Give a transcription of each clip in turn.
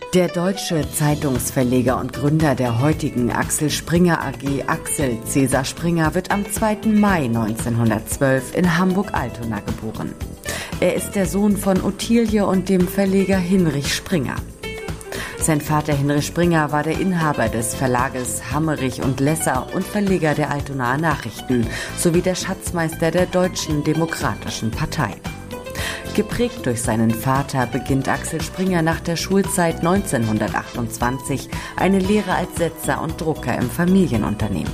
Der deutsche Zeitungsverleger und Gründer der heutigen Axel Springer AG, Axel Cäsar Springer, wird am 2. Mai 1912 in Hamburg-Altona geboren. Er ist der Sohn von Ottilie und dem Verleger Hinrich Springer. Sein Vater Hinrich Springer war der Inhaber des Verlages Hammerich und Lesser und Verleger der Altonaer Nachrichten sowie der Schatzmeister der Deutschen Demokratischen Partei. Geprägt durch seinen Vater beginnt Axel Springer nach der Schulzeit 1928 eine Lehre als Setzer und Drucker im Familienunternehmen.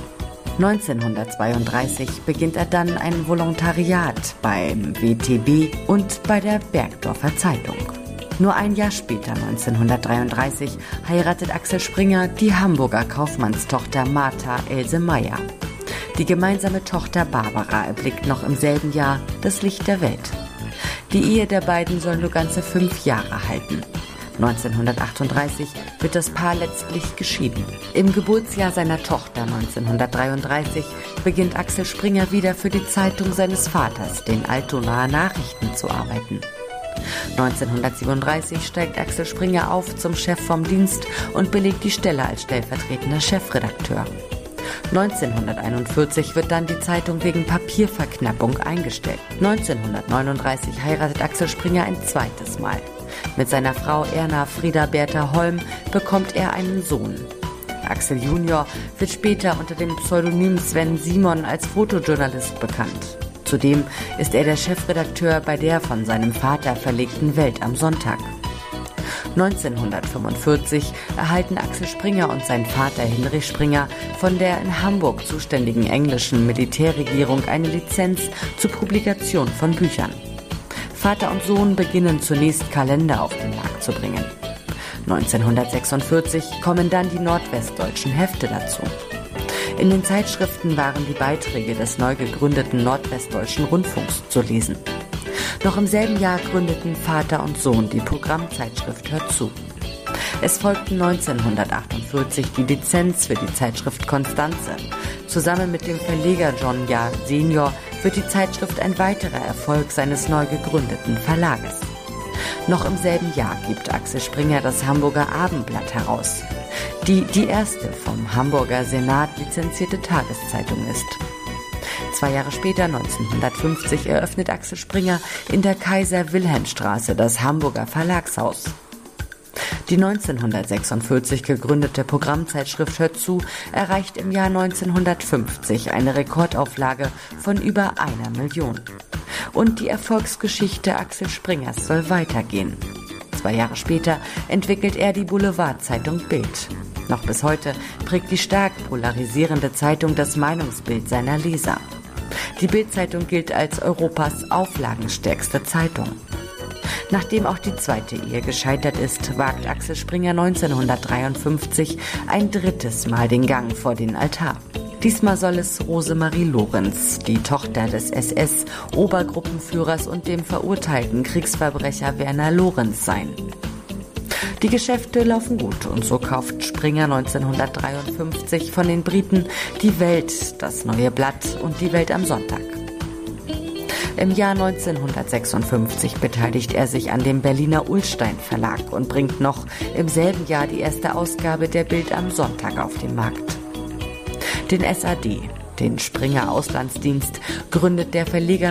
1932 beginnt er dann ein Volontariat beim WTB und bei der Bergdorfer Zeitung. Nur ein Jahr später, 1933, heiratet Axel Springer die Hamburger Kaufmannstochter Martha Else Meyer. Die gemeinsame Tochter Barbara erblickt noch im selben Jahr das Licht der Welt. Die Ehe der beiden soll nur ganze 5 Jahre halten. 1938 wird das Paar letztlich geschieden. Im Geburtsjahr seiner Tochter 1933 beginnt Axel Springer wieder für die Zeitung seines Vaters, den Altonaer Nachrichten, zu arbeiten. 1937 steigt Axel Springer auf zum Chef vom Dienst und belegt die Stelle als stellvertretender Chefredakteur. 1941 wird dann die Zeitung wegen Papierverknappung eingestellt. 1939 heiratet Axel Springer ein zweites Mal. Mit seiner Frau Erna Frieda Bertha Holm bekommt er einen Sohn. Axel Junior wird später unter dem Pseudonym Sven Simon als Fotojournalist bekannt. Zudem ist er der Chefredakteur bei der von seinem Vater verlegten Welt am Sonntag. 1945 erhalten Axel Springer und sein Vater Hinrich Springer von der in Hamburg zuständigen englischen Militärregierung eine Lizenz zur Publikation von Büchern. Vater und Sohn beginnen zunächst Kalender auf den Markt zu bringen. 1946 kommen dann die nordwestdeutschen Hefte dazu. In den Zeitschriften waren die Beiträge des neu gegründeten Nordwestdeutschen Rundfunks zu lesen. Noch im selben Jahr gründeten Vater und Sohn die Programmzeitschrift Hört zu. Es folgten 1948 die Lizenz für die Zeitschrift Konstanze. Zusammen mit dem Verleger John Jahr Senior wird die Zeitschrift ein weiterer Erfolg seines neu gegründeten Verlages. Noch im selben Jahr gibt Axel Springer das Hamburger Abendblatt heraus, die erste vom Hamburger Senat lizenzierte Tageszeitung ist. 2 Jahre später, 1950, eröffnet Axel Springer in der Kaiser-Wilhelm-Straße das Hamburger Verlagshaus. Die 1946 gegründete Programmzeitschrift Hört zu erreicht im Jahr 1950 eine Rekordauflage von über 1 Million. Und die Erfolgsgeschichte Axel Springers soll weitergehen. 2 Jahre später entwickelt er die Boulevardzeitung Bild. Noch bis heute prägt die stark polarisierende Zeitung das Meinungsbild seiner Leser. Die Bild-Zeitung gilt als Europas auflagenstärkste Zeitung. Nachdem auch die zweite Ehe gescheitert ist, wagt Axel Springer 1953 ein 3. Mal den Gang vor den Altar. Diesmal soll es Rosemarie Lorenz, die Tochter des SS-Obergruppenführers und dem verurteilten Kriegsverbrecher Werner Lorenz, sein. Die Geschäfte laufen gut und so kauft Springer 1953 von den Briten die Welt, das Neue Blatt und die Welt am Sonntag. Im Jahr 1956 beteiligt er sich an dem Berliner Ullstein Verlag und bringt noch im selben Jahr die erste Ausgabe der Bild am Sonntag auf den Markt. Den SAD, den Springer Auslandsdienst, gründet der Verleger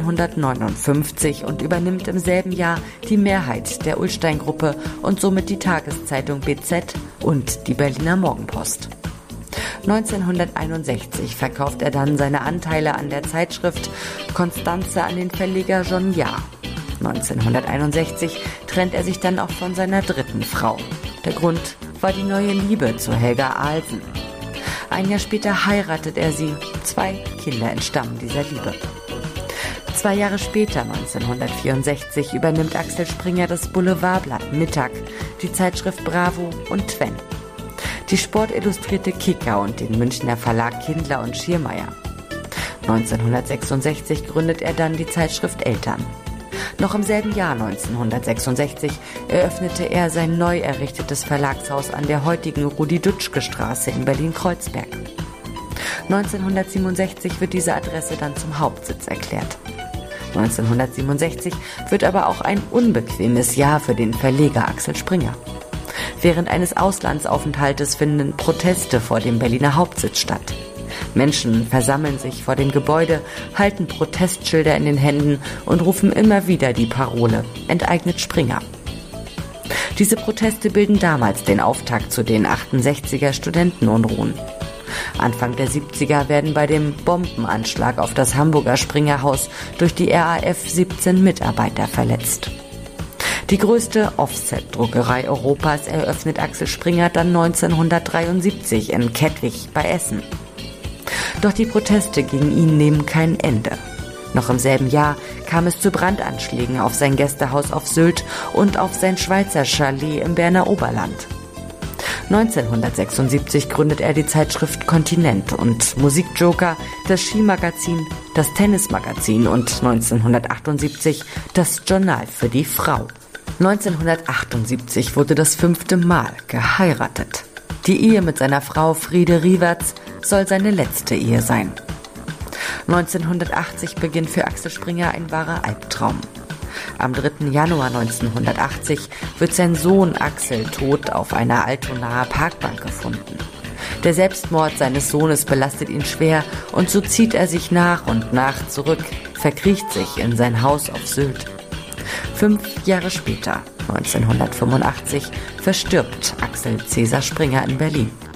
1959 und übernimmt im selben Jahr die Mehrheit der Ullstein-Gruppe und somit die Tageszeitung BZ und die Berliner Morgenpost. 1961 verkauft er dann seine Anteile an der Zeitschrift Konstanze an den Verleger John Jahr. 1961 trennt er sich dann auch von seiner 3. Frau. Der Grund war die neue Liebe zu Helga Ahlsen. Ein Jahr später heiratet er sie. 2 Kinder entstammen dieser Liebe. 2 Jahre später, 1964, übernimmt Axel Springer das Boulevardblatt Mittag, die Zeitschrift Bravo und Twen, die sportillustrierte Kicker und den Münchner Verlag Kindler und Schirmeier. 1966 gründet er dann die Zeitschrift Eltern. Noch im selben Jahr 1966 eröffnete er sein neu errichtetes Verlagshaus an der heutigen Rudi-Dutschke-Straße in Berlin-Kreuzberg. 1967 wird diese Adresse dann zum Hauptsitz erklärt. 1967 wird aber auch ein unbequemes Jahr für den Verleger Axel Springer. Während eines Auslandsaufenthaltes finden Proteste vor dem Berliner Hauptsitz statt. Menschen versammeln sich vor dem Gebäude, halten Protestschilder in den Händen und rufen immer wieder die Parole: Enteignet Springer. Diese Proteste bilden damals den Auftakt zu den 68er Studentenunruhen. Anfang der 70er werden bei dem Bombenanschlag auf das Hamburger Springerhaus durch die RAF 17 Mitarbeiter verletzt. Die größte Offset-Druckerei Europas eröffnet Axel Springer dann 1973 in Kettwig bei Essen. Doch die Proteste gegen ihn nehmen kein Ende. Noch im selben Jahr kam es zu Brandanschlägen auf sein Gästehaus auf Sylt und auf sein Schweizer Chalet im Berner Oberland. 1976 gründet er die Zeitschrift Kontinent und Musikjoker, das Skimagazin, das Tennismagazin und 1978 das Journal für die Frau. 1978 wurde das 5. Mal geheiratet. Die Ehe mit seiner Frau Friede Riewerts soll seine letzte Ehe sein. 1980 beginnt für Axel Springer ein wahrer Albtraum. Am 3. Januar 1980 wird sein Sohn Axel tot auf einer Altonaer Parkbank gefunden. Der Selbstmord seines Sohnes belastet ihn schwer und so zieht er sich nach und nach zurück, verkriecht sich in sein Haus auf Sylt. 5 Jahre später, 1985, verstirbt Axel Cäsar Springer in Berlin.